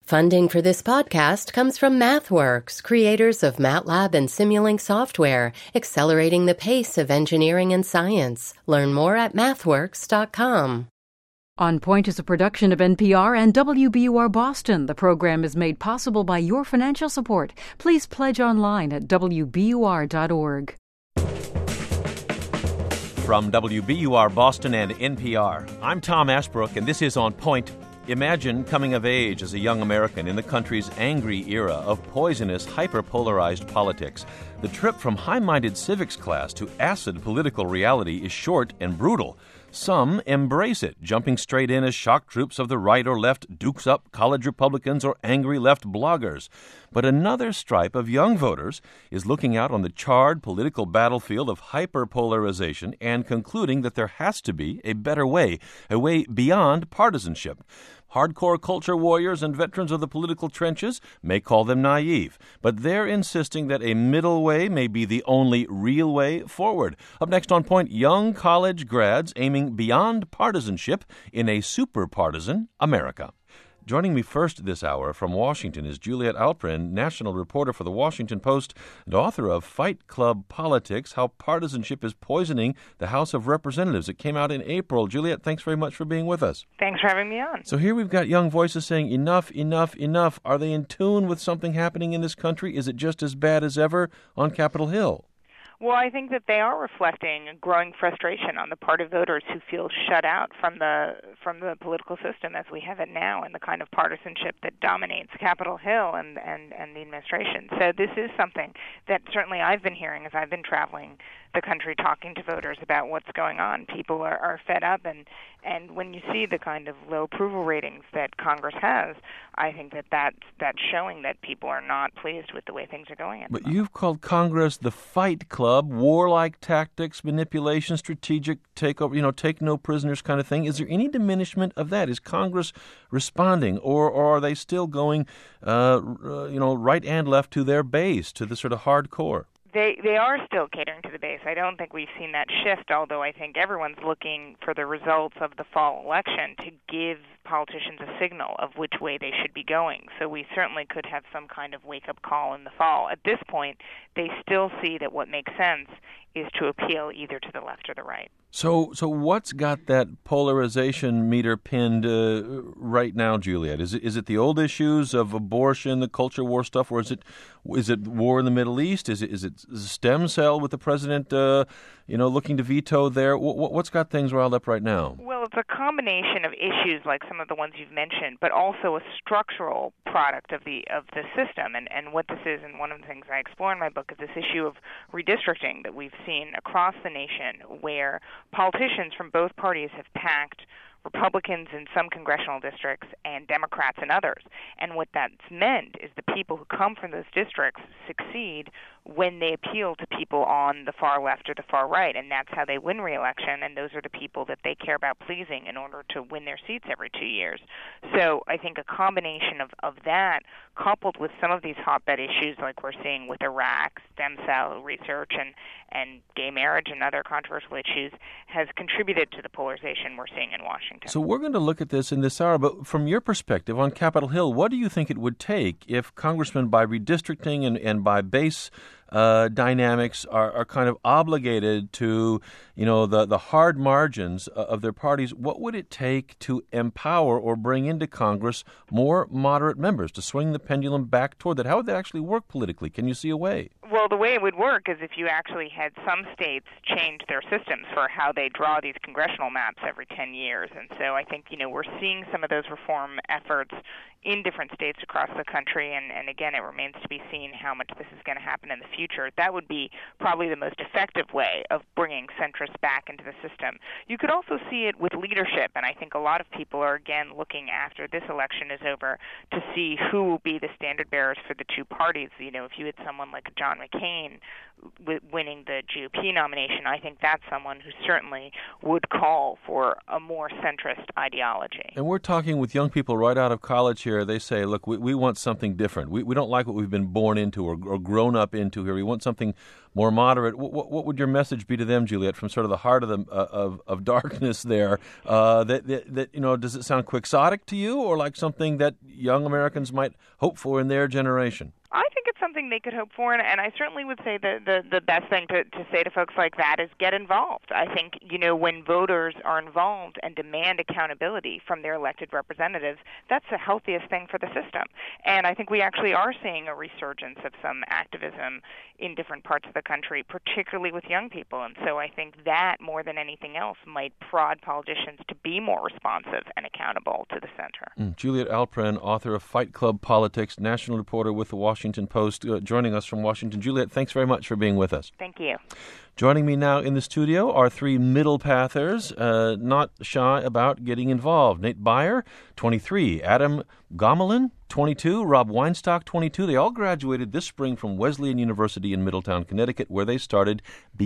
Funding for this podcast comes from MathWorks, creators of MATLAB and Simulink software, accelerating the pace of engineering and science. Learn more at mathworks.com. On Point is a production of NPR and WBUR Boston. The program is made possible by your financial support. Please pledge online at WBUR.org. From WBUR Boston and NPR, I'm Tom Ashbrook, and this is On Point. Imagine coming of age as a young American in the country's angry era of poisonous, hyper-polarized politics. The trip from high-minded civics class to acid political reality is short and brutal. Some embrace it, jumping straight in as shock troops of the right or left, dukes up college Republicans or angry left bloggers. But another stripe of young voters is looking out on the charred political battlefield of hyperpolarization and concluding that there has to be a better way, a way beyond partisanship. Hardcore culture warriors and veterans of the political trenches may call them naive, but they're insisting that a middle way may be the only real way forward. Up next on Point, young college grads aiming beyond partisanship in a super-partisan America. Joining me first this hour from Washington is Juliet Alprin, national reporter for The Washington Post and author of Fight Club Politics, How Partisanship is Poisoning the House of Representatives. It came out in April. Juliet, thanks very much for being with us. Thanks for having me on. So here we've got young voices saying, enough, enough, enough. Are they in tune with something happening in this country? Is it just as bad as ever on Capitol Hill? Well, I think that they are reflecting a growing frustration on the part of voters who feel shut out from the political system as we have it now and the kind of partisanship that dominates Capitol Hill and the administration. So this is something that certainly I've been hearing as I've been traveling the country talking to voters about what's going on. People are fed up, and when you see the kind of low approval ratings that Congress has, I think that's showing that people are not pleased with the way things are going. But you've called Congress the Fight Club, warlike tactics, manipulation, strategic takeover, take no prisoners kind of thing. Is there any diminishment of that? Is Congress responding, or are they still going, right and left to their base, to the sort of hardcore? They are still catering to the base. I don't think we've seen that shift, although I think everyone's looking for the results of the fall election to give politicians a signal of which way they should be going. So we certainly could have some kind of wake-up call in the fall. At this point, they still see that what makes sense is to appeal either to the left or the right. So what's got that polarization meter pinned right now, Juliet? Is it the old issues of abortion, the culture war stuff, or is it war in the Middle East? Is it stem cell with the president, looking to veto there? What's got things riled up right now? Well, it's a combination of issues like some of the ones you've mentioned, but also a structural product of the system. And what this is, and one of the things I explore in my book, is this issue of redistricting that we've seen across the nation, where politicians from both parties have packed Republicans in some congressional districts and Democrats in others. And what that's meant is the people who come from those districts succeed when they appeal to people on the far left or the far right, and that's how they win re-election, and those are the people that they care about pleasing in order to win their seats every 2 years. So I think a combination of that, coupled with some of these hotbed issues like we're seeing with Iraq, stem cell research, and gay marriage and other controversial issues, has contributed to the polarization we're seeing in Washington. So we're going to look at this in this hour, but from your perspective on Capitol Hill, what do you think it would take if congressmen, by redistricting and by base dynamics, are kind of obligated to, the hard margins of their parties? What would it take to empower or bring into Congress more moderate members, to swing the pendulum back toward that? How would that actually work politically? Can you see a way? Well, the way it would work is if you actually had some states change their systems for how they draw these congressional maps every 10 years. And so I think, we're seeing some of those reform efforts in different states across the country. And again, it remains to be seen how much this is going to happen in the future. That would be probably the most effective way of bringing centrists back into the system. You could also see it with leadership, and I think a lot of people are, again, looking after this election is over to see who will be the standard bearers for the two parties. If you had someone like John John McCain winning the GOP nomination, I think that's someone who certainly would call for a more centrist ideology. And we're talking with young people right out of college here. They say, look, we want something different. We don't like what we've been born into or grown up into here. We want something more moderate. What would your message be to them, Juliet, from sort of the heart of the of darkness there? That does it sound quixotic to you, or like something that young Americans might hope for in their generation? I think it's something they could hope for, and I certainly would say that the best thing to say to folks like that is get involved. I think, when voters are involved and demand accountability from their elected representatives, that's the healthiest thing for the system. And I think we actually are seeing a resurgence of some activism in different parts of the country, particularly with young people. And so I think that, more than anything else, might prod politicians to be more responsive and accountable to the center. Juliet Alpren, author of Fight Club Politics, national reporter with the Washington Post, joining us from Washington. Juliet, thanks very much for being with us. Thank you. Joining me now in the studio are three middle pathers, not shy about getting involved. Nate Beyer, 23. Adam Gomelin, 22. Rob Weinstock, 22. They all graduated this spring from Wesleyan University in Middletown, Connecticut, where they started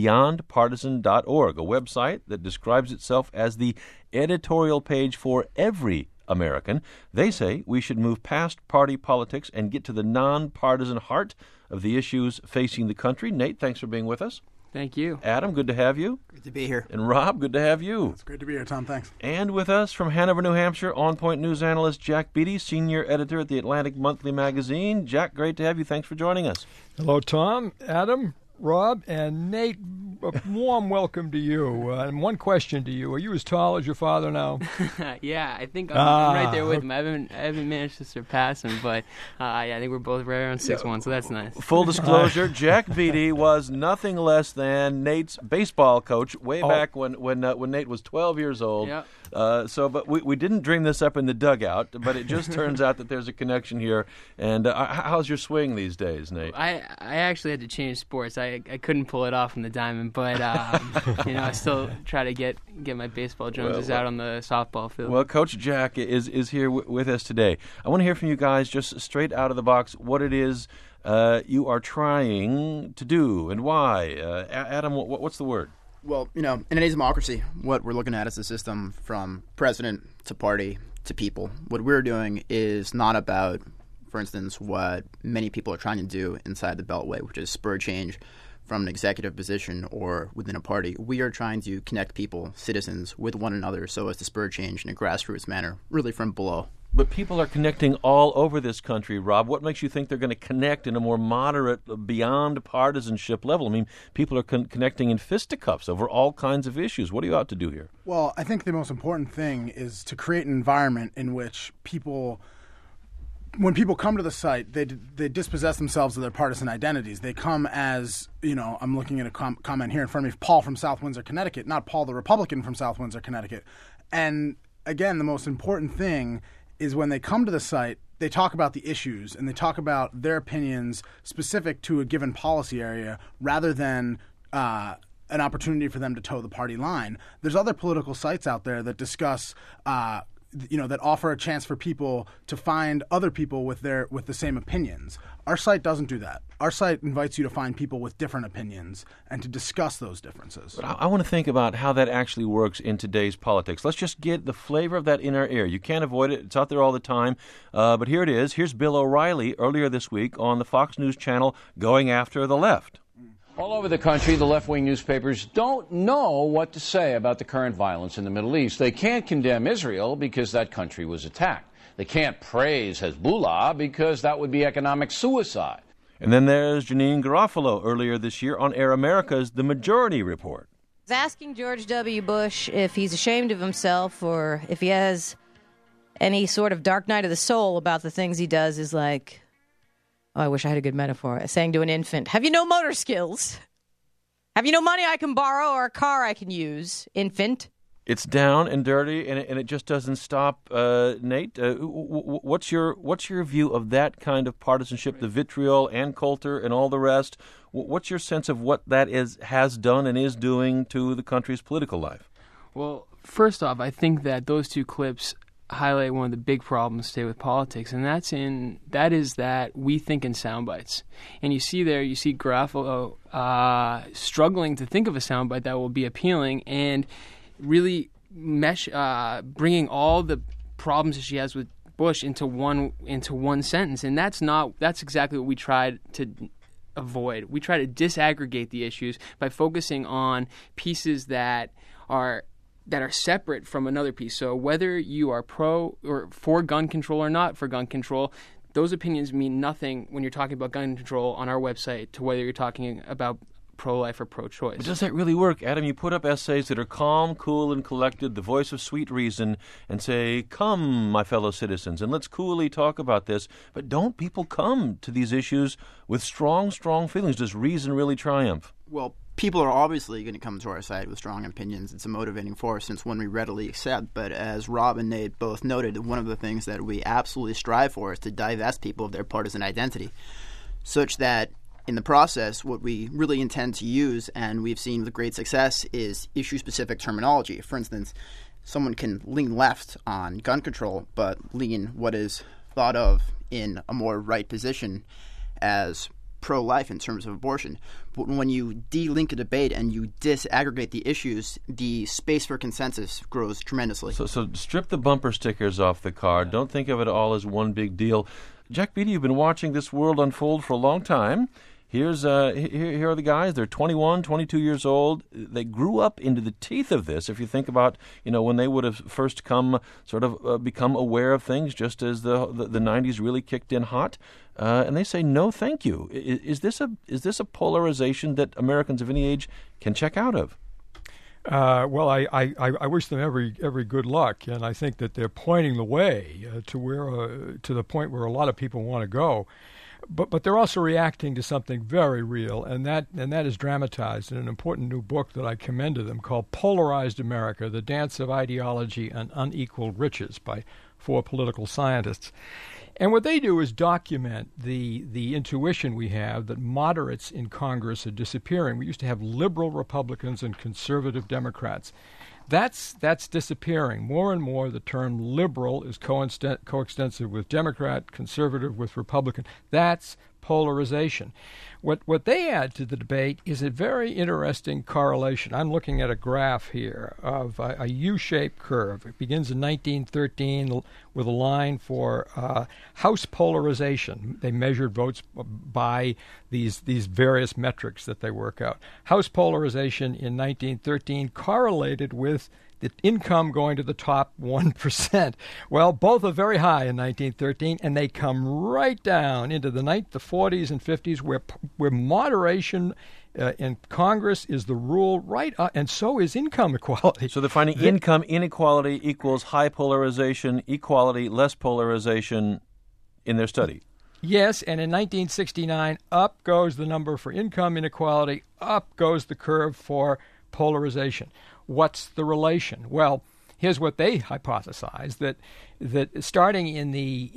BeyondPartisan.org, a website that describes itself as the editorial page for every American. They say we should move past party politics and get to the nonpartisan heart of the issues facing the country. Nate, thanks for being with us. Thank you. Adam, good to have you. Good to be here. And Rob, good to have you. It's great to be here, Tom. Thanks. And with us from Hanover, New Hampshire, On Point News analyst Jack Beatty, senior editor at the Atlantic Monthly magazine. Jack, great to have you. Thanks for joining us. Hello, Tom, Adam, Rob, and Nate. A warm welcome to you. And one question to you: are you as tall as your father now? Yeah, I think I'm right there with him. I haven't managed to surpass him, but I think we're both right around 6'1", so that's nice. Full disclosure: Jack Beatty was nothing less than Nate's baseball coach way back when Nate was 12 years old. Yep. But we didn't dream this up in the dugout, but it just turns out that there's a connection here. And how's your swing these days, Nate? I actually had to change sports. I couldn't pull it off in the diamond, but I still try to get my baseball Joneses out on the softball field. Well, Coach Jack is here with us today. I want to hear from you guys just straight out of the box what it is you are trying to do and why. Adam, what's the word? Well, in any democracy, what we're looking at is a system from president to party to people. What we're doing is not about, for instance, what many people are trying to do inside the Beltway, which is spur change from an executive position or within a party. We are trying to connect people, citizens, with one another so as to spur change in a grassroots manner, really from below. But people are connecting all over this country, Rob. What makes you think they're going to connect in a more moderate, beyond partisanship level? I mean, people are connecting in fisticuffs over all kinds of issues. What are you out to do here? Well, I think the most important thing is to create an environment in which when people come to the site, they dispossess themselves of their partisan identities. They come as, I'm looking at a comment here in front of me, Paul from South Windsor, Connecticut, not Paul the Republican from South Windsor, Connecticut. And again, the most important thing is when they come to the site, they talk about the issues and they talk about their opinions specific to a given policy area rather than an opportunity for them to toe the party line. There's other political sites out there that discuss that offer a chance for people to find other people with the same opinions. Our site doesn't do that. Our site invites you to find people with different opinions and to discuss those differences. But I want to think about how that actually works in today's politics. Let's just get the flavor of that in our ear. You can't avoid it. It's out there all the time. But here it is. Here's Bill O'Reilly earlier this week on the Fox News channel going after the left. All over the country, the left-wing newspapers don't know what to say about the current violence in the Middle East. They can't condemn Israel because that country was attacked. They can't praise Hezbollah because that would be economic suicide. And then there's Janine Garofalo earlier this year on Air America's The Majority Report. Asking George W. Bush if he's ashamed of himself or if he has any sort of dark night of the soul about the things he does is like, oh, I wish I had a good metaphor, saying to an infant, have you no motor skills? Have you no money I can borrow or a car I can use, infant? It's down and dirty, and it just doesn't stop. Nate, what's your view of that kind of partisanship, the vitriol, Ann Coulter, and all the rest? What's your sense of what that has done and is doing to the country's political life? Well, first off, I think that those two clips highlight one of the big problems today with politics, and that is that we think in sound bites. And you see Garofalo struggling to think of a soundbite that will be appealing and really bringing all the problems that she has with Bush into one sentence. And that's exactly what we tried to avoid. We try to disaggregate the issues by focusing on pieces that are separate from another piece. So whether you are pro or for gun control or not for gun control, those opinions mean nothing when you're talking about gun control on our website to whether you're talking about pro-life or pro-choice. But does that really work, Adam? You put up essays that are calm, cool, and collected, the voice of sweet reason, and say, come, my fellow citizens, and let's coolly talk about this. But don't people come to these issues with strong, strong feelings? Does reason really triumph? Well, people are obviously going to come to our side with strong opinions. It's a motivating force, and it's one we readily accept. But as Rob and Nate both noted, one of the things that we absolutely strive for is to divest people of their partisan identity, such that in the process, what we really intend to use, and we've seen with great success, is issue-specific terminology. For instance, someone can lean left on gun control, but lean what is thought of in a more right position as pro-life in terms of abortion. But when you de-link a debate and you disaggregate the issues, the space for consensus grows tremendously. So strip the bumper stickers off the car. Don't think of it all as one big deal. Jack Beatty, you've been watching this world unfold for a long time. Here are the guys. They're 21, 22 years old. They grew up into the teeth of this. If you think about, when they would have first become aware of things, just as the 90s really kicked in hot, and they say no, thank you. Is this a polarization that Americans of any age can check out of? Well, I wish them every good luck, and I think that they're pointing the way to the point where a lot of people want to go. But they're also reacting to something very real, and that is dramatized in an important new book that I commend to them called Polarized America, The Dance of Ideology and Unequal Riches by 4 political scientists. And what they do is document the intuition we have that moderates in Congress are disappearing. We used to have liberal Republicans and conservative Democrats. That's disappearing. More and more, the term liberal is coextensive with Democrat, conservative with Republican. That's polarization. What they add to the debate is a very interesting correlation. I'm looking at a graph here of a U-shaped curve. It begins in 1913 with a line for House polarization. They measured votes by these various metrics that they work out. House polarization in 1913 correlated with the income going to the top 1%. Well, both are very high in 1913, and they come right down into the 40s and 50s, where moderation in Congress is the rule, right? And so is income equality. So they're finding income inequality equals high polarization, equality, less polarization in their study. Yes, and in 1969, up goes the number for income inequality, up goes the curve for polarization. What's the relation? Well, here's what they hypothesized, that starting in the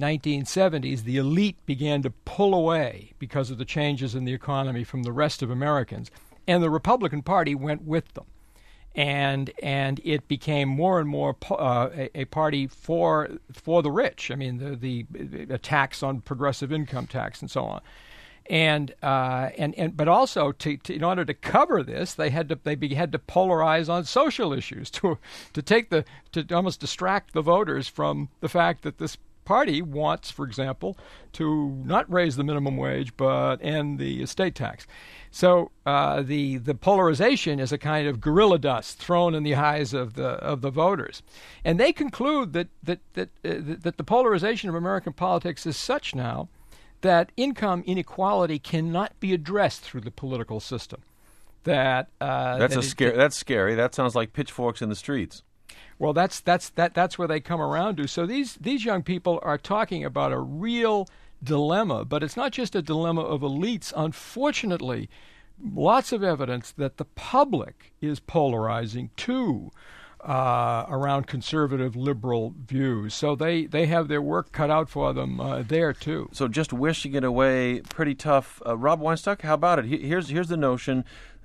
1970s, the elite began to pull away because of the changes in the economy from the rest of Americans, and the Republican Party went with them. And it became more and more a party for the rich. I mean, the tax on progressive income tax and so on. But also in order to cover this, they had to polarize on social issues to almost distract the voters from the fact that this party wants, for example, to not raise the minimum wage but end the estate tax. So the polarization is a kind of gorilla dust thrown in the eyes of the voters, and they conclude that the polarization of American politics is such now that income inequality cannot be addressed through the political system. That's scary. That sounds like pitchforks in the streets. Well, that's where they come around to. So these young people are talking about a real dilemma, but it's not just a dilemma of elites. Unfortunately, lots of evidence that the public is polarizing too. Around conservative liberal views. So they have their work cut out for them there too. So just wishing it away, pretty tough. Rob Weinstock, how about it? Here's the notion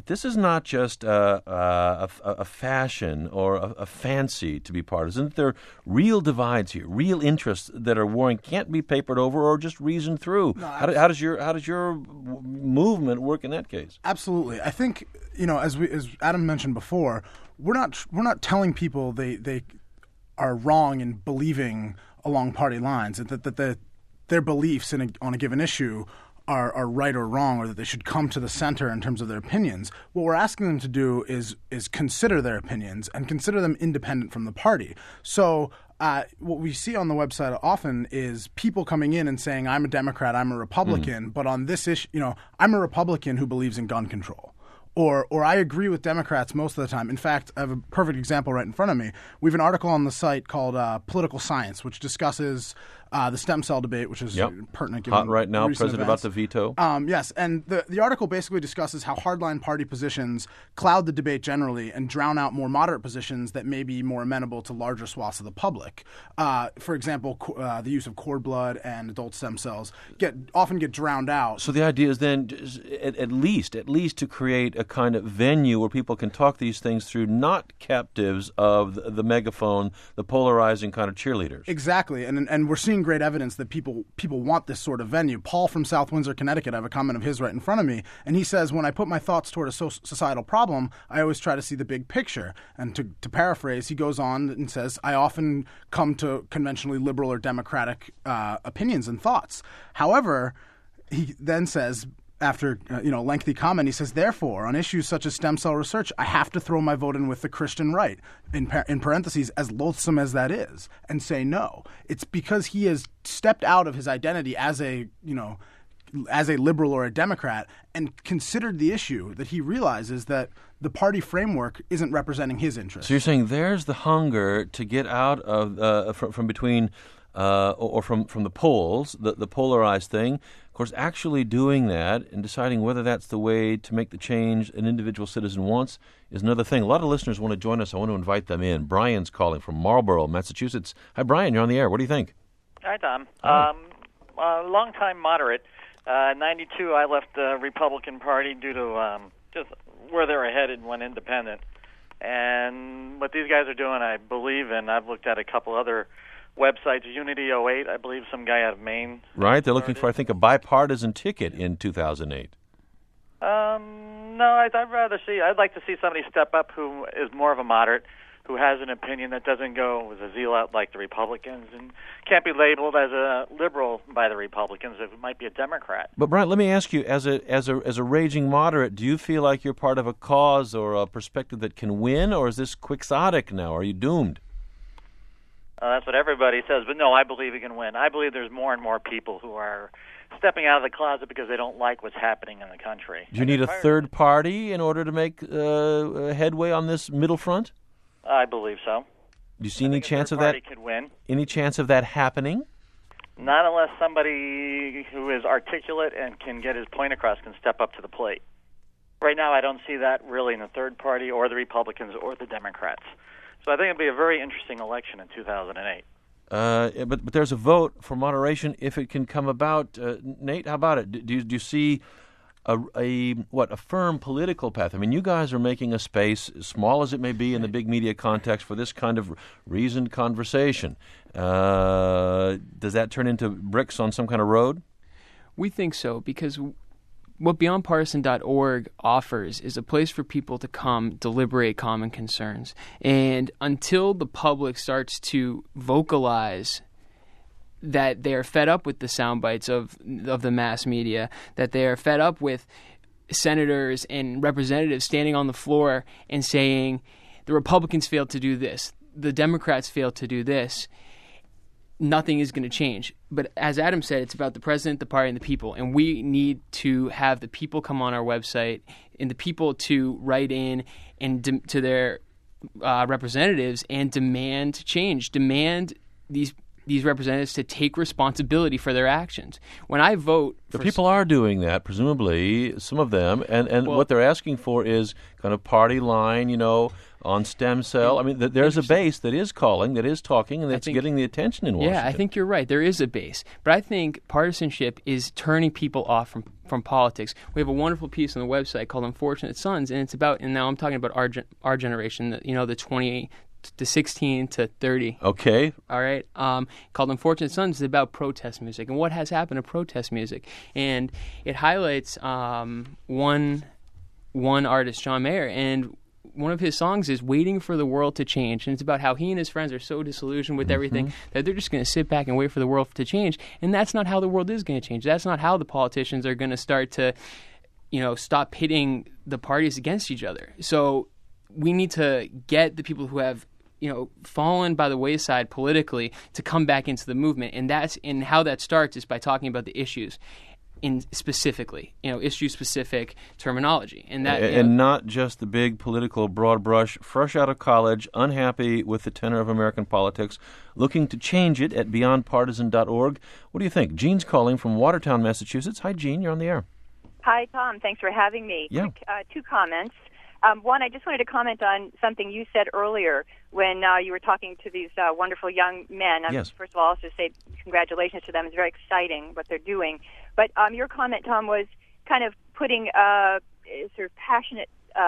This is not just a fashion or a fancy to be part of. Isn't there real divides here, real interests that are warring, can't be papered over or just reasoned through? No, how does your movement work in that case? Absolutely. I think, as Adam mentioned before, we're not telling people they are wrong in believing along party lines, that their beliefs on a given issue are right or wrong, or that they should come to the center in terms of their opinions. What we're asking them to do is consider their opinions and consider them independent from the party. So what we see on the website often is people coming in and saying, I'm a Democrat, I'm a Republican, but on this issue, I'm a Republican who believes in gun control. Or I agree with Democrats most of the time. In fact, I have a perfect example right in front of me. We have an article on the site called Political Science, which discusses the stem cell debate, which is pertinent. Hot right now, president about the veto. Yes, and the article basically discusses how hardline party positions cloud the debate generally and drown out more moderate positions that may be more amenable to larger swaths of the public. For example, the use of cord blood and adult stem cells often get drowned out. So the idea is then at least to create a kind of venue where people can talk these things through, not captives of the megaphone, the polarizing kind of cheerleaders. Exactly, and we're seeing great evidence that people want this sort of venue. Paul from South Windsor, Connecticut, I have a comment of his right in front of me, and he says, when I put my thoughts toward a societal problem, I always try to see the big picture. And to paraphrase, he goes on and says, I often come to conventionally liberal or democratic opinions and thoughts. However, he then says, after lengthy comment, he says, therefore, on issues such as stem cell research, I have to throw my vote in with the Christian right, in parentheses, as loathsome as that is, and say no. It's because he has stepped out of his identity as a liberal or a Democrat and considered the issue, that he realizes that the party framework isn't representing his interests. So you're saying there's the hunger to get out of from between or from the polls, the polarized thing. Of course, actually doing that and deciding whether that's the way to make the change an individual citizen wants is another thing. A lot of listeners want to join us. I want to invite them in. Brian's calling from Marlborough, Massachusetts. Hi, Brian. You're on the air. What do you think? Hi, Tom. A long-time moderate. 92, I left the Republican Party due to just where they were headed and went independent. And what these guys are doing, I believe, and I've looked at a couple other websites, Unity 08, I believe some guy out of Maine. Right, they're looking for, I think, a bipartisan ticket in 2008. No, I'd like to see somebody step up who is more of a moderate, who has an opinion that doesn't go as a zealot like the Republicans and can't be labeled as a liberal by the Republicans. It might be a Democrat. But Brian, let me ask you, as a raging moderate, do you feel like you're part of a cause or a perspective that can win, or is this quixotic now? Are you doomed? That's what everybody says, but no, I believe he can win. I believe there's more and more people who are stepping out of the closet because they don't like what's happening in the country. Do you need a third party in order to make headway on this middle front? I believe so. Do you see any chance of that? Could win. Any chance of that happening? Not unless somebody who is articulate and can get his point across can step up to the plate. Right now, I don't see that really in the third party or the Republicans or the Democrats. So I think it'll be a very interesting election in 2008. But there's a vote for moderation if it can come about. Nate, how about it? Do you see a firm political path? I mean, you guys are making a space, as small as it may be in the big media context, for this kind of reasoned conversation. Does that turn into bricks on some kind of road? We think so, because what BeyondPartisan.org offers is a place for people to come deliberate common concerns. And until the public starts to vocalize that they are fed up with the sound bites of the mass media, that they are fed up with senators and representatives standing on the floor and saying the Republicans failed to do this, the Democrats failed to do this, nothing is going to change. But as Adam said, it's about the president, the party, and the people. And we need to have the people come on our website and the people to write in and to their representatives and demand change. Demand these these representatives to take responsibility for their actions. When I vote, the people are doing that, presumably, some of them, and what they're asking for is kind of party line, on stem cell. I mean, there's a base that is calling, that is talking, and that's getting the attention in Washington. Yeah, I think you're right. There is a base. But I think partisanship is turning people off from politics. We have a wonderful piece on the website called Unfortunate Sons, and it's about, and now I'm talking about our generation, the 20 to 16 to 30. Okay. All right. Called Unfortunate Sons. It's about protest music and what has happened to protest music. And it highlights one artist, John Mayer, and one of his songs is Waiting for the World to Change. And it's about how he and his friends are so disillusioned with everything that they're just going to sit back and wait for the world to change. And that's not how the world is going to change. That's not how the politicians are going to start to, stop pitting the parties against each other. So we need to get the people who have fallen by the wayside politically to come back into the movement. And how that starts is by talking about the issues in specifically, issue-specific terminology. And not just the big political broad brush, fresh out of college, unhappy with the tenor of American politics, looking to change it at beyondpartisan.org. What do you think? Jean's calling from Watertown, Massachusetts. Hi, Jean. You're on the air. Hi, Tom. Thanks for having me. Yeah. Quick, 2 comments. One, I just wanted to comment on something you said earlier when you were talking to these wonderful young men. Yes. First of all, I'll just say congratulations to them. It's very exciting what they're doing. But your comment, Tom, was kind of putting sort of passionate,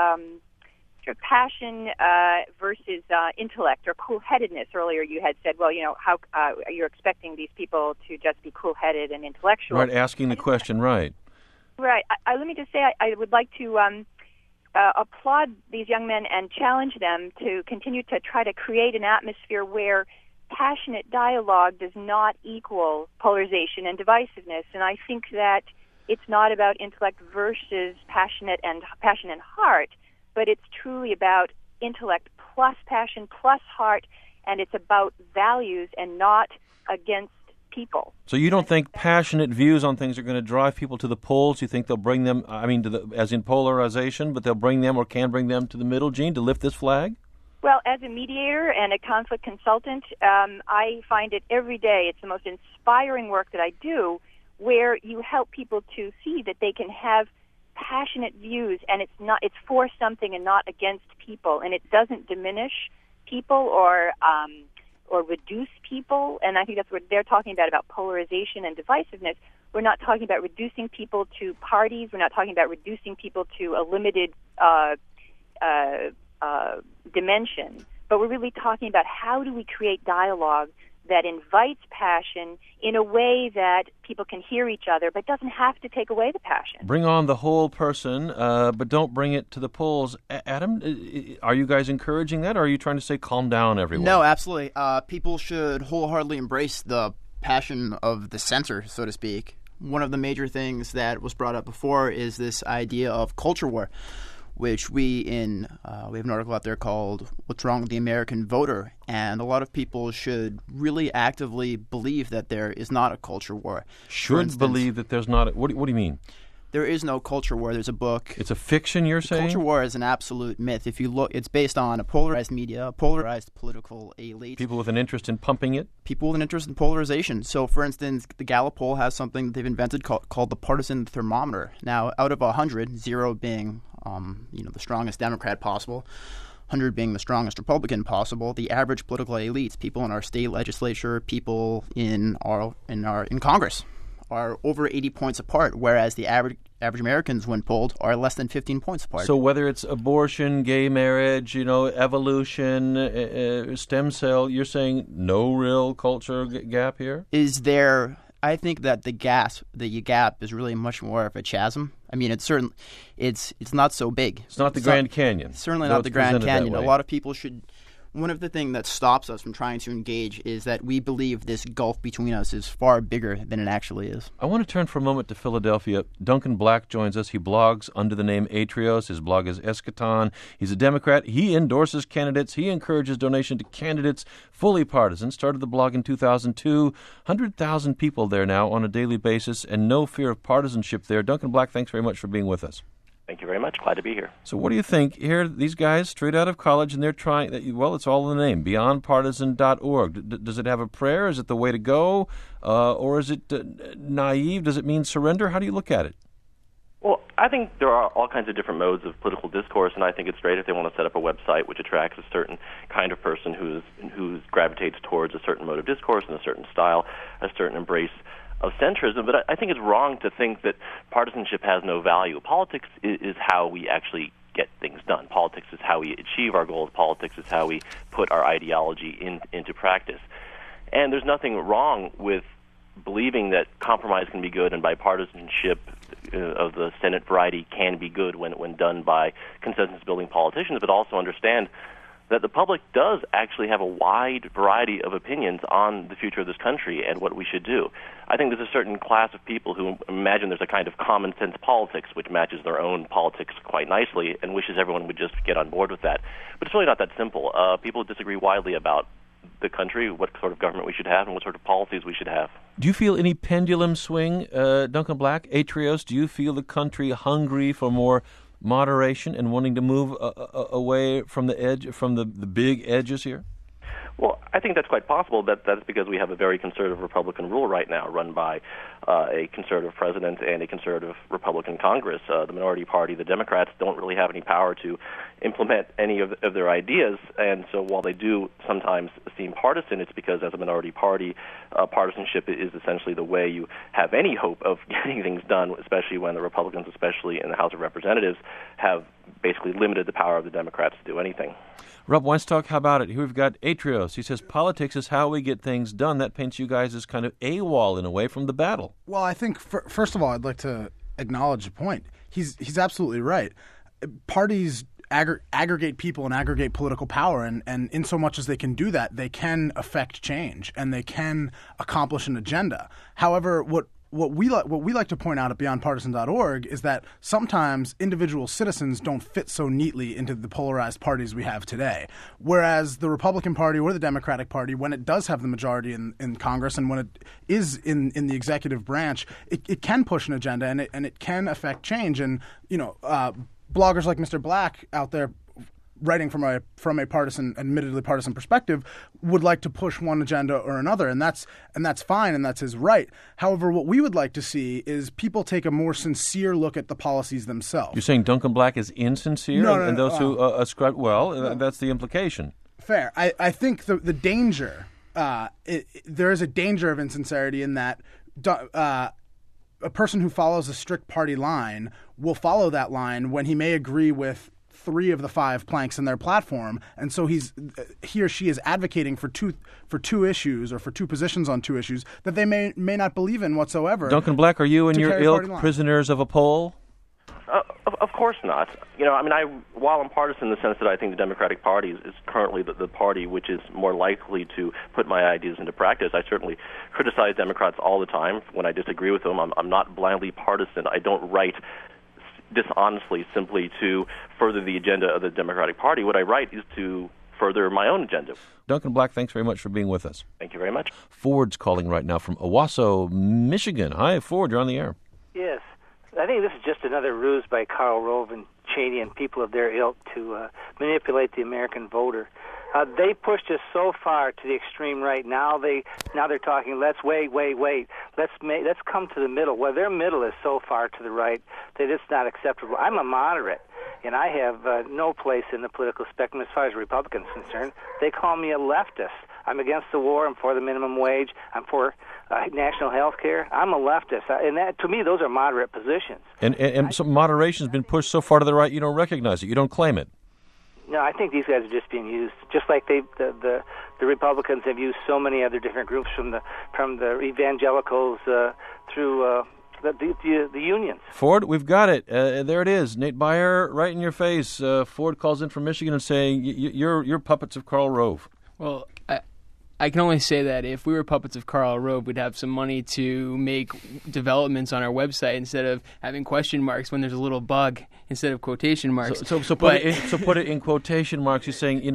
passion versus intellect or cool-headedness. Earlier, you had said, well, how you're expecting these people to just be cool-headed and intellectual. Right, asking the question, right. Right. Let me just say, I would like to applaud these young men and challenge them to continue to try to create an atmosphere where passionate dialogue does not equal polarization and divisiveness. And I think that it's not about intellect versus passion and heart, but it's truly about intellect plus passion plus heart, and it's about values and not against people. So you don't think passionate views on things are going to drive people to the polls? You think they'll bring them, as in polarization, but they'll bring them or can bring them to the middle, Jean, to lift this flag? Well, as a mediator and a conflict consultant, I find it every day. It's the most inspiring work that I do, where you help people to see that they can have passionate views, and it's for something and not against people, and it doesn't diminish people or reduce people. And I think that's what they're talking about polarization and divisiveness. We're not talking about reducing people to parties. We're not talking about reducing people to a limited dimension, but we're really talking about how do we create dialogue that invites passion in a way that people can hear each other, but doesn't have to take away the passion. Bring on the whole person, but don't bring it to the polls. Adam, are you guys encouraging that, or are you trying to say calm down, everyone? No, absolutely. People should wholeheartedly embrace the passion of the center, so to speak. One of the major things that was brought up before is this idea of culture war, which we have an article out there called What's Wrong with the American Voter, and a lot of people should really actively believe that there is not a culture war. Should believe that there's not what do you mean? There is no culture war. There's a book. It's a fiction, you're saying? Culture war is an absolute myth. If you look, it's based on a polarized media, a polarized political elite. People with an interest in pumping it? People with an interest in polarization. So, for instance, the Gallup poll has something that they've invented called the partisan thermometer. Now, out of 100, 0 being the strongest Democrat possible, 100 being the strongest Republican possible, the average political elites, people in our state legislature, people in Congress, are over 80 points apart, whereas the average Americans, when polled, are less than 15 points apart. So whether it's abortion, gay marriage, evolution, stem cell, you're saying no real culture gap here? Is there? I think that the gap is really much more of a chasm. I mean, it's not so big. It's not the Grand Canyon. Certainly not the Grand Canyon. A lot of people should. One of the things that stops us from trying to engage is that we believe this gulf between us is far bigger than it actually is. I want to turn for a moment to Philadelphia. Duncan Black joins us. He blogs under the name Atrios. His blog is Eschaton. He's a Democrat. He endorses candidates. He encourages donation to candidates, fully partisan. Started the blog in 2002. 100,000 people there now on a daily basis, and no fear of partisanship there. Duncan Black, thanks very much for being with us. Thank you very much. Glad to be here. So what do you think? Here, these guys straight out of college, and they're trying, well, it's all in the name, beyondpartisan.org. Does it have a prayer? Is it the way to go? Or is it naive? Does it mean surrender? How do you look at it? Well, I think there are all kinds of different modes of political discourse, and I think it's great if they want to set up a website which attracts a certain kind of person who gravitates towards a certain mode of discourse and a certain style, a certain embrace of centrism. But I think it's wrong to think that partisanship has no value. Politics is how we actually get things done. Politics is how we achieve our goals. Politics is how we put our ideology into practice. And there's nothing wrong with believing that compromise can be good and bipartisanship of the Senate variety can be good when done by consensus-building politicians, but also understand that the public does actually have a wide variety of opinions on the future of this country and what we should do. I think there's a certain class of people who imagine there's a kind of common sense politics which matches their own politics quite nicely and wishes everyone would just get on board with that. But it's really not that simple. People disagree widely about the country, what sort of government we should have, and what sort of policies we should have. Do you feel any pendulum swing, Duncan Black, Atrios? Do you feel the country hungry for more moderation and wanting to move away from the edge, from the big edges here? Well, I think that's quite possible. That's because we have a very conservative Republican rule right now, run by a conservative president and a conservative Republican Congress. The minority party, the Democrats, don't really have any power to implement any of their ideas, and so while they do sometimes seem partisan, it's because as a minority party, partisanship is essentially the way you have any hope of getting things done, especially when the Republicans, especially in the House of Representatives, have basically limited the power of the Democrats to do anything. Rob Weinstock, how about it? Here we've got Atrios. He says politics is how we get things done. That paints you guys as kind of AWOL in a way from the battle. Well, I think, first of all, I'd like to acknowledge a point. He's absolutely right. Parties aggregate people and aggregate political power, and in so much as they can do that, they can affect change and they can accomplish an agenda. However, what we like to point out at beyondpartisan.org is that sometimes individual citizens don't fit so neatly into the polarized parties we have today. Whereas the Republican Party or the Democratic Party, when it does have the majority in Congress and when it is in the executive branch, it can push an agenda and it can affect change. And bloggers like Mr. Black out there writing from a partisan, admittedly partisan perspective, would like to push one agenda or another, and that's fine, and that's his right. However, what we would like to see is people take a more sincere look at the policies themselves. You're saying Duncan Black is insincere, and those who ascribe, that's the implication. Fair. I think the danger, there is a danger of insincerity in that a person who follows a strict party line will follow that line when he may agree with 3 of the 5 planks in their platform, and so he or she is advocating for two issues or for 2 positions on 2 issues that they may not believe in whatsoever. Duncan Black, are you and your ilk prisoners of a poll? Of course not. While I'm partisan in the sense that I think the Democratic Party is currently the party which is more likely to put my ideas into practice, I certainly criticize Democrats all the time when I disagree with them. I'm not blindly partisan. I don't write dishonestly simply to further the agenda of the Democratic Party. What I write is to further my own agenda. Duncan Black, thanks very much for being with us. Thank you very much. Ford's calling right now from Owasso, Michigan. Hi, Ford, you're on the air. Yes. I think this is just another ruse by Karl Rove and Cheney and people of their ilk to manipulate the American voter. They pushed us so far to the extreme right. Now they're talking. Let's wait. Let's come to the middle. Well, their middle is so far to the right that it's not acceptable. I'm a moderate, and I have no place in the political spectrum as far as Republicans are concerned. They call me a leftist. I'm against the war. I'm for the minimum wage. I'm for national health care. I'm a leftist. And that, to me, those are moderate positions. And some moderation has been pushed so far to the right, you don't recognize it. You don't claim it. No, I think these guys are just being used, just like the Republicans have used so many other different groups, from the evangelicals through the unions. Ford, we've got it. There it is. Nate Beyer, right in your face. Ford calls in from Michigan and saying, you're puppets of Karl Rove. Well, I can only say that if we were puppets of Karl Rove, we'd have some money to make developments on our website instead of having question marks when there's a little bug instead of quotation marks. So put it in quotation marks. You're saying,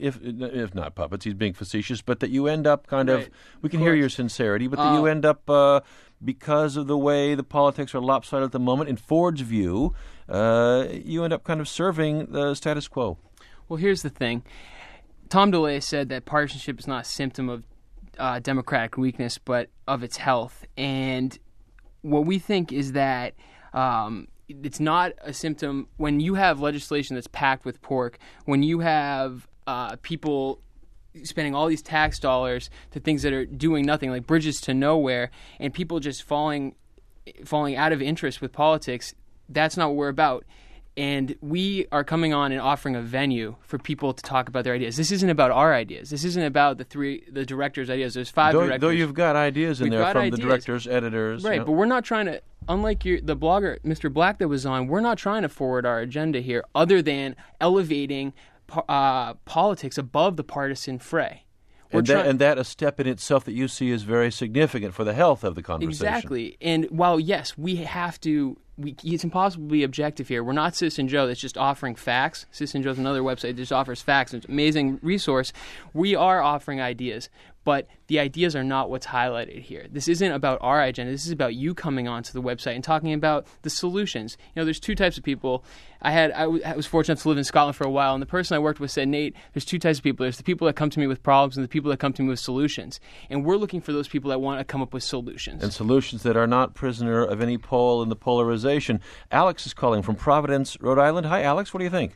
if not puppets, he's being facetious, but that you end up kind of, we can hear your sincerity, but that you end up because of the way the politics are lopsided at the moment, in Ford's view, you end up kind of serving the status quo. Well, here's the thing. Tom DeLay said that partisanship is not a symptom of democratic weakness, but of its health. And what we think is that it's not a symptom when you have legislation that's packed with pork, when you have people spending all these tax dollars to things that are doing nothing, like bridges to nowhere, and people just falling out of interest with politics. That's not what we're about. And we are coming on and offering a venue for people to talk about their ideas. This isn't about our ideas. This isn't about the directors' ideas. There's 5 directors. Though you've got ideas in there from the directors, editors. Right, but we're not trying to, unlike the blogger, Mr. Black, that was on, we're not trying to forward our agenda here other than elevating politics above the partisan fray. And that a step in itself that you see is very significant for the health of the conversation. Exactly. And while, yes, we have to, it's impossible to be objective here. We're not Citizen Joe that's just offering facts. Citizen Joe's another website that just offers facts. It's an amazing resource. We are offering ideas, but the ideas are not what's highlighted here. This isn't about our agenda. This is about you coming onto the website and talking about the solutions. You know, there's 2 types of people. I was fortunate to live in Scotland for a while, and the person I worked with said, Nate, there's 2 types of people. There's the people that come to me with problems and the people that come to me with solutions. And we're looking for those people that want to come up with solutions. And solutions that are not prisoner of any pole in the polarization. Alex is calling from Providence, Rhode Island. Hi, Alex. What do you think?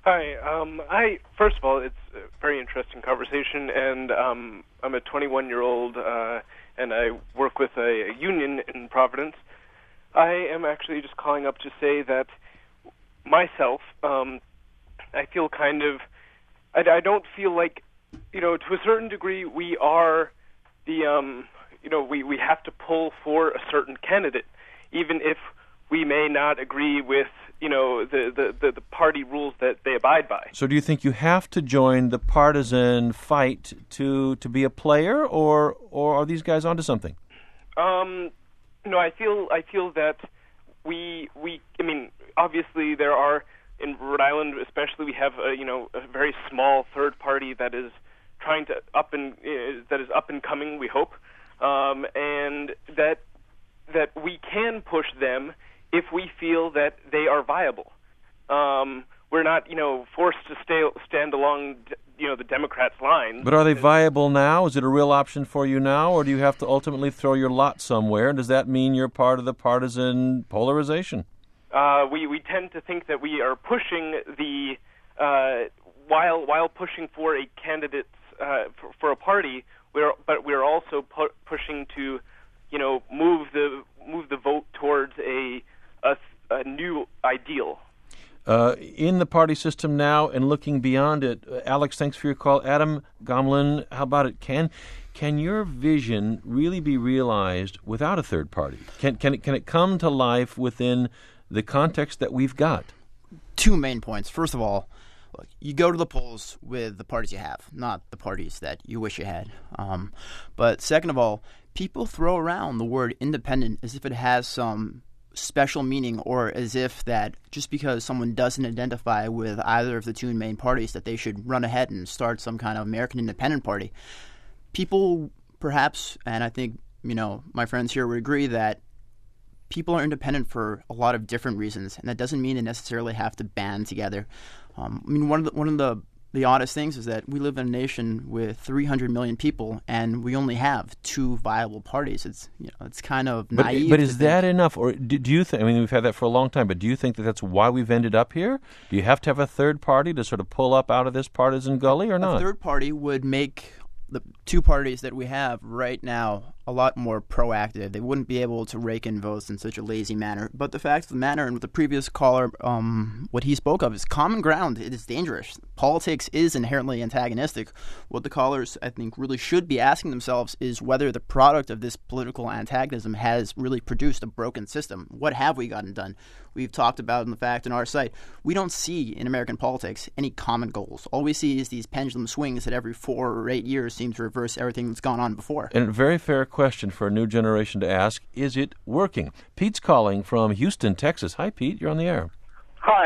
Hi. First of all, it's a very interesting conversation, and I'm a 21-year-old, and I work with a union in Providence. I am actually just calling up to say that myself, I feel kind of, I don't feel like, to a certain degree, we are the, we have to pull for a certain candidate, even if we may not agree with the party rules that they abide by. So do you think you have to join the partisan fight to be a player, or are these guys onto something? No, I feel that we obviously there are, in Rhode Island especially, we have a very small third party that is trying to up and coming, we hope, and that we can push them if we feel that they are viable. We're not, forced to stand along, the Democrats' line. But are they viable now? Is it a real option for you now, or do you have to ultimately throw your lot somewhere? Does that mean you're part of the partisan polarization? We tend to think that we are pushing while pushing for a candidate for a party, but we're also pushing to, move the vote towards a new ideal. In the party system now and looking beyond it, Alex, thanks for your call. Adam Gomlin, how about it? Can your vision really be realized without a third party? Can it come to life within the context that we've got? 2 main points. First of all, look, you go to the polls with the parties you have, not the parties that you wish you had. But second of all, people throw around the word independent as if it has some special meaning, or as if that just because someone doesn't identify with either of the 2 main parties that they should run ahead and start some kind of American independent party. People perhaps, and I think my friends here would agree, that people are independent for a lot of different reasons, and that doesn't mean they necessarily have to band together. One of the oddest things is that we live in a nation with 300 million people, and we only have 2 viable parties. It's kind of naive. But is that enough, or do you think? I mean, we've had that for a long time. But do you think that that's why we've ended up here? Do you have to have a third party to sort of pull up out of this partisan gully, or not? A third party would make the 2 parties that we have right now a lot more proactive. They wouldn't be able to rake in votes in such a lazy manner. But the fact of the matter, and with the previous caller, what he spoke of is common ground. It is dangerous. Politics is inherently antagonistic. What the callers, I think, really should be asking themselves is whether the product of this political antagonism has really produced a broken system. What have we gotten done? We've talked about in the fact in our site, we don't see in American politics any common goals. All we see is these pendulum swings that every 4 or 8 years seem to reverse everything that's gone on before. And a very fair question for a new generation to ask, is it working? Pete's calling from Houston, Texas. Hi, Pete. You're on the air. Hi.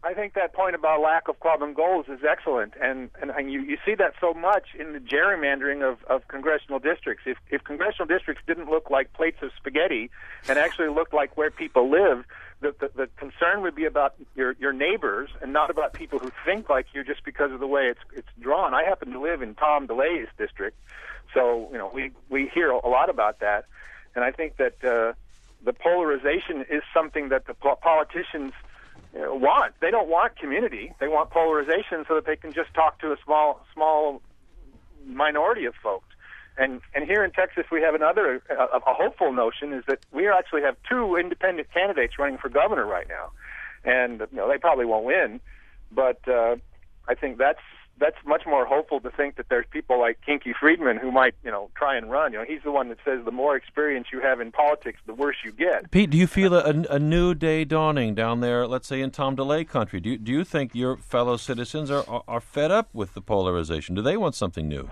I think that point about lack of common goals is excellent, and you see that so much in the gerrymandering of congressional districts. If congressional districts didn't look like plates of spaghetti and actually looked like where people live, the concern would be about your neighbors and not about people who think like you just because of the way it's drawn. I happen to live in Tom DeLay's district, so we hear a lot about that, and I think that the polarization is something that the politicians want. They don't want community. They want polarization so that they can just talk to a small minority of folks. And here in Texas, we have a hopeful notion is that we actually have 2 independent candidates running for governor right now, and they probably won't win, but I think that's much more hopeful to think that there's people like Kinky Friedman who might try and run. He's the one that says the more experience you have in politics, the worse you get. Pete, do you feel a new day dawning down there, let's say in Tom DeLay country? Do you think your fellow citizens are fed up with the polarization? Do they want something new?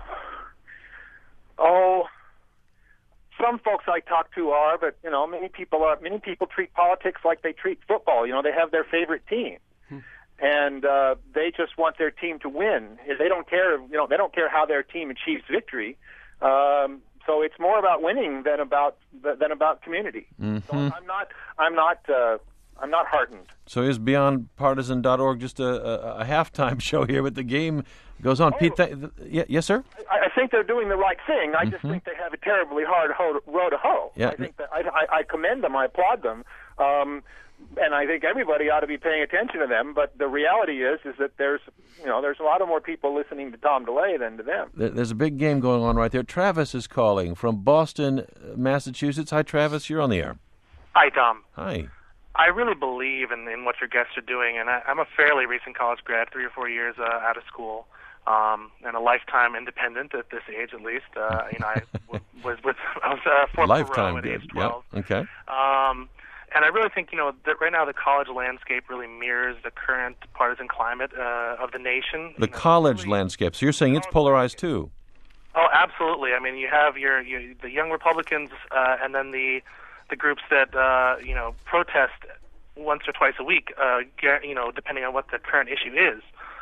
Oh, some folks I talk to are, but many people treat politics like they treat football. They have their favorite team, and they just want their team to win. They don't care. They don't care how their team achieves victory. So it's more about winning than about community. Mm-hmm. So I'm not heartened. So is BeyondPartisan.org just a halftime show here, but the game goes on? Pete, yes, sir? I think they're doing the right thing. I just think they have a terribly hard row to hoe. Yeah. I think that I commend them. I applaud them. And I think everybody ought to be paying attention to them. But the reality is that there's a lot of more people listening to Tom DeLay than to them. There's a big game going on right there. Travis is calling from Boston, Massachusetts. Hi, Travis. You're on the air. Hi, Tom. Hi. I really believe in what your guests are doing, and I'm a fairly recent college grad, 3 or 4 years out of school, and a lifetime independent at this age, at least. I was for lifetime at good. age 12. Yeah. Okay. And I really think that right now the college landscape really mirrors the current partisan climate of the nation. The college landscape. So you're saying it's polarized too? Oh, absolutely. I mean, you have the young Republicans, and then the groups that protest once or twice a week, depending on what the current issue is.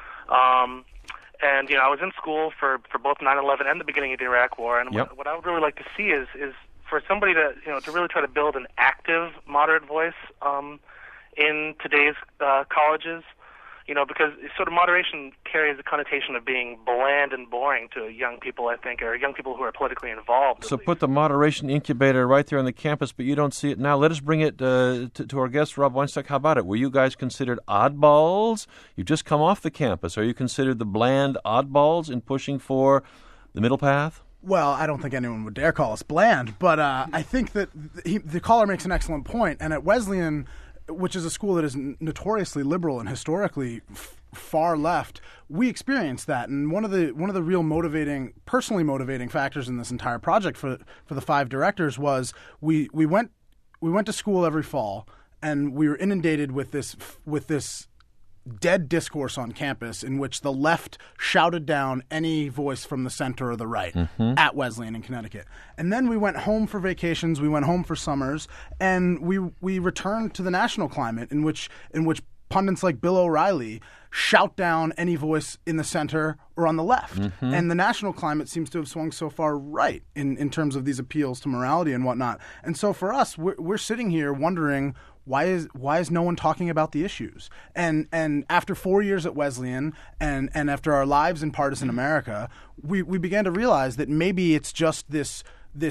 And I was in school for both 9/11 and the beginning of the Iraq War, and what I would really like to see is for somebody to really try to build an active moderate voice in today's colleges. Because sort of moderation carries a connotation of being bland and boring to young people, I think, or young people who are politically involved. So put the moderation incubator right there on the campus, but you don't see it now. Let us bring it to our guest, Rob Weinstock. How about it? Were you guys considered oddballs? You've just come off the campus. Are you considered the bland oddballs in pushing for the middle path? Well, I don't think anyone would dare call us bland, but I think that the caller makes an excellent point. And at Wesleyan, which is a school that is notoriously liberal and historically far left, we experienced that. And one of the real personally motivating factors in this entire project for the 5 directors was we went to school every fall, and we were inundated with this dead discourse on campus in which the left shouted down any voice from the center or the right at Wesleyan in Connecticut. And then we went home for vacations, we went home for summers, and we returned to the national climate in which pundits like Bill O'Reilly shout down any voice in the center or on the left. And the national climate seems to have swung so far right in terms of these appeals to morality and whatnot. And so for us, we're sitting here wondering, why is no one talking about the issues? And after 4 years at Wesleyan and after our lives in partisan America, we began to realize that maybe it's just this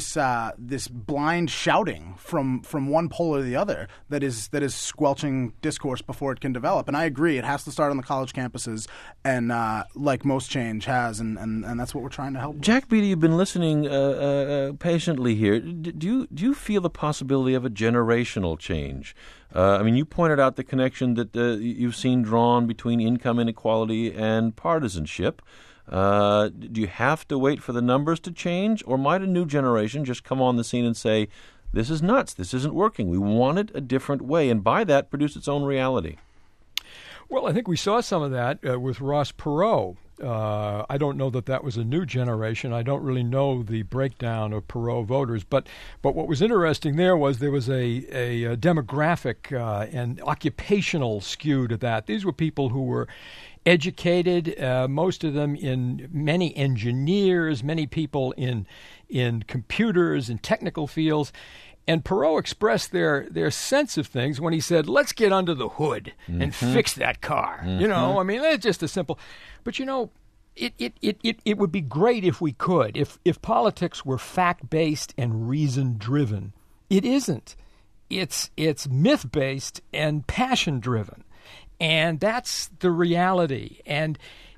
blind shouting from one pole or the other that is squelching discourse before it can develop. And I agree, it has to start on the college campuses, and like most change has, and that's what we're trying to help with. Jack Beatty, you've been listening patiently here. Do you feel the possibility of a generational change? You pointed out the connection that you've seen drawn between income inequality and partisanship. Do you have to wait for the numbers to change, or might a new generation just come on the scene and say, this is nuts, this isn't working, we want it a different way, and by that produce its own reality? Well, I think we saw some of that with Ross Perot I don't know that was a new generation. I don't really know the breakdown of Perot voters. But what was interesting there was a demographic and occupational skew to that. These were people who were educated, most of them many engineers, many people in computers and technical fields. And Perot expressed their sense of things when he said, let's get under the hood and fix that car. You know, I mean, that's just a simple. But, you know, it would be great if we could, if politics were fact-based and reason-driven. It isn't. It's myth-based and passion-driven. And that's the reality. And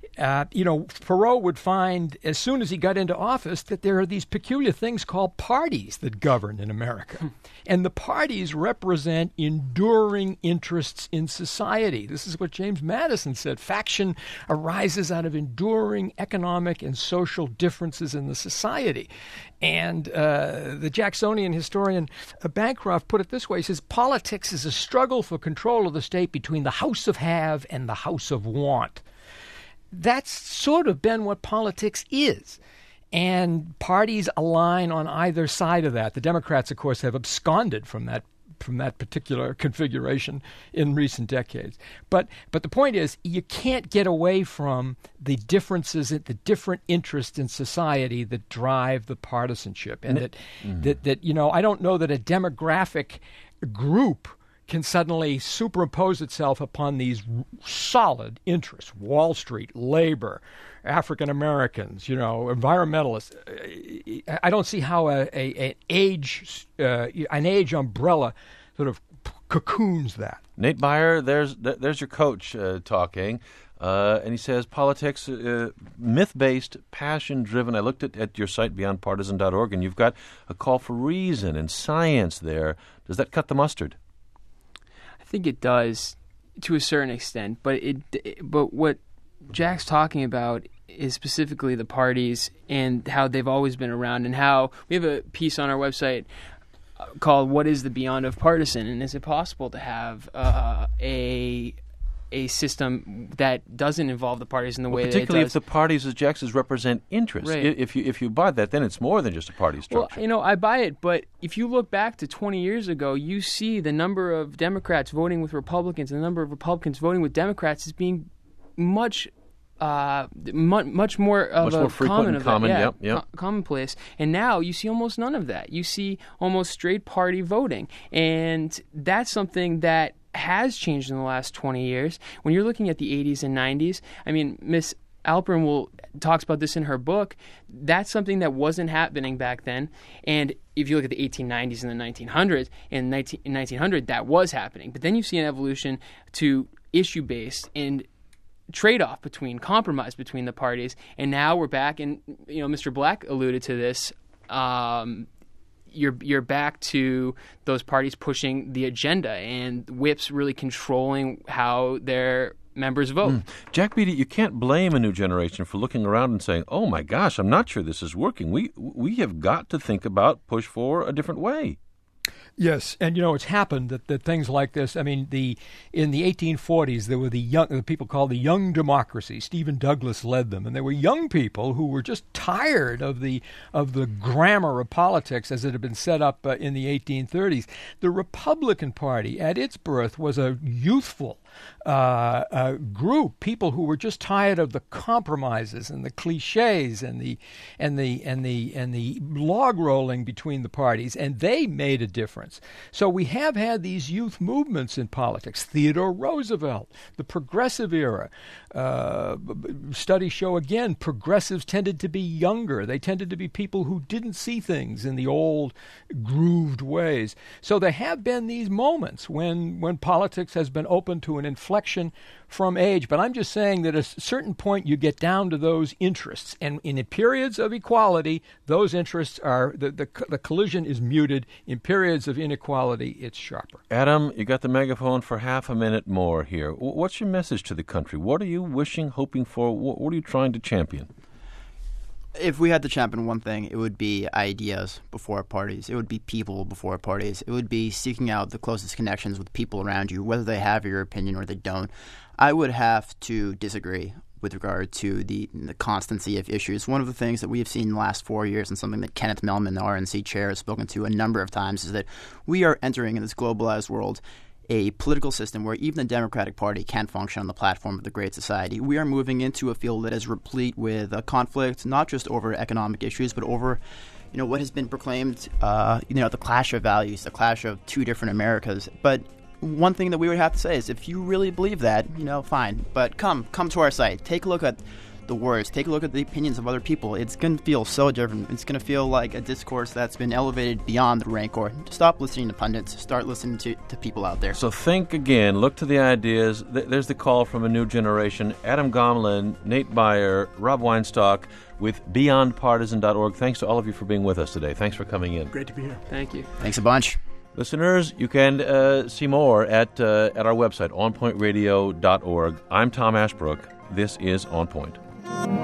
Perot would find, as soon as he got into office, that there are these peculiar things called parties that govern in America. And the parties represent enduring interests in society. This is what James Madison said. Faction arises out of enduring economic and social differences in the society. And the Jacksonian historian Bancroft put it this way. He says, politics is a struggle for control of the state between the house of have and the house of want. That's sort of been what politics is. And parties align on either side of that. The Democrats, of course, have absconded from that particular configuration in recent decades. But the point is, you can't get away from the differences, the different interests in society that drive the partisanship. And that I don't know that a demographic group can suddenly superimpose itself upon these solid interests: Wall Street, labor, African Americans, environmentalists. I don't see how an age umbrella sort of cocoons that. Nate Beyer, there's your coach talking, and he says politics, myth-based, passion-driven. I looked at your site beyondpartisan.org, and you've got a call for reason and science there. Does that cut the mustard? I think it does to a certain extent, but what Jack's talking about is specifically the parties and how they've always been around, and how we have a piece on our website called "What is the Beyond of Partisan?" and is it possible to have a system that doesn't involve the parties in the way that it does? Particularly if the parties, as Jack says, represent interests. Right. If you buy that, then it's more than just a party structure. Well, I buy it, but if you look back to 20 years ago, you see the number of Democrats voting with Republicans and the number of Republicans voting with Democrats as being much more of a commonplace. And now you see almost none of that. You see almost straight party voting, and that's something that has changed in the last 20 years. When you're looking at the 80s and 90s, I mean, Miss Alperin talks about this in her book. That's something that wasn't happening back then. And if you look at the 1890s and the 1900s, in 1900, that was happening. But then you see an evolution to issue-based and trade-off between compromise between the parties. And now we're back, and Mr. Black alluded to this. You're back to those parties pushing the agenda and whips really controlling how their members vote. Jack Beatty, you can't blame a new generation for looking around and saying, "Oh my gosh, I'm not sure this is working." We have got to think about push for a different way. Yes, and it's happened that things like this. I mean, in the 1840s, there were the people called the Young Democracy. Stephen Douglas led them, and they were young people who were just tired of the grammar of politics as it had been set up in the 1830s. The Republican Party, at its birth, was a youthful group, people who were just tired of the compromises and the cliches and the log rolling between the parties, and they made a difference. So we have had these youth movements in politics. Theodore Roosevelt, the progressive era. Studies show again, progressives tended to be younger. They tended to be people who didn't see things in the old grooved ways. So there have been these moments when politics has been open to an inflection from age. But I'm just saying that at a certain point you get down to those interests. And in the periods of equality, those interests are, the collision is muted. In periods of inequality, it's sharper. Adam, you got the megaphone for half a minute more here. What's your message to the country? What are you wishing, hoping for? What are you trying to champion? If we had to champion one thing, it would be ideas before parties. It would be people before parties. It would be seeking out the closest connections with people around you, whether they have your opinion or they don't. I would have to disagree with regard to the constancy of issues. One of the things that we have seen in the last 4 years, and something that Kenneth Mellman, the RNC chair, has spoken to a number of times, is that we are entering in this globalized world a political system where even the Democratic Party can't function on the platform of the Great Society. We are moving into a field that is replete with conflict, not just over economic issues, but over what has been proclaimed, the clash of values, the clash of two different Americas. But one thing that we would have to say is, if you really believe that, fine. But come to our site. Take a look at the words. Take a look at the opinions of other people. It's going to feel so different. It's going to feel like a discourse that's been elevated beyond the rancor. Stop listening to pundits. Start listening to people out there. So think again. Look to the ideas. There's the call from a new generation. Adam Gomlin, Nate Beyer, Rob Weinstock with BeyondPartisan.org. Thanks to all of you for being with us today. Thanks for coming in. Great to be here. Thank you. Thanks a bunch. Listeners, you can see more at our website, onpointradio.org. I'm Tom Ashbrook. This is On Point.